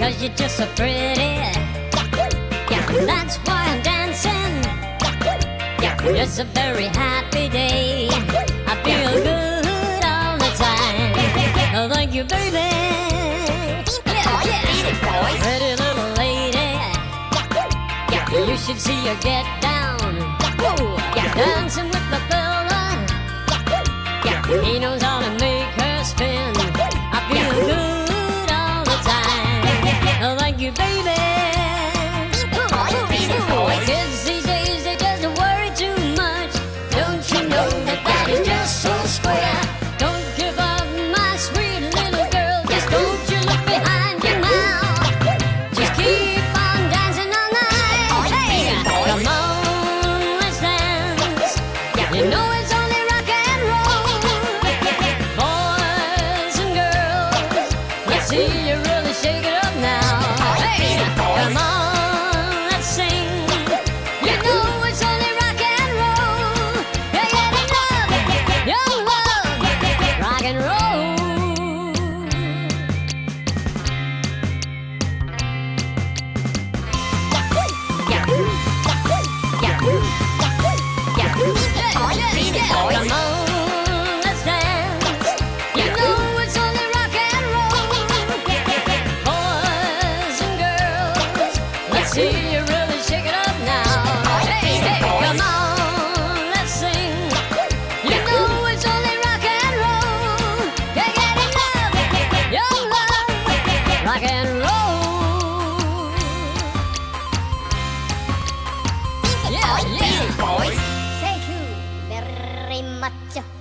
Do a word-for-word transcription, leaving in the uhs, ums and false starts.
'cause you're just so pretty. Yeah, that's why I'm dancing. Yeah, it's a very happy day. I feel good all the time. Oh, thank you, baby. Yeah, yeah. Pretty little lady. You should see her get down. Whoa. Dancing with the fella. He knows how to make her spin. I feel good all the time. Oh, thank you, baby. Kids these days, they just worry too much. Don't you know that that is just so square? Don't give up, my sweet little girl. Just don't you look behind you now. Just keep on dancing all night. Hey, come on, let's dance. You know it's only rock and roll. Boys and girls, let's see you really shake it up now. Hey, come on. See you really shake it up now. Hey, hey, come on, let's sing. You know it's only rock and roll. You get enough, your love, rock and roll. Yeah, yeah, boys. Thank you very much.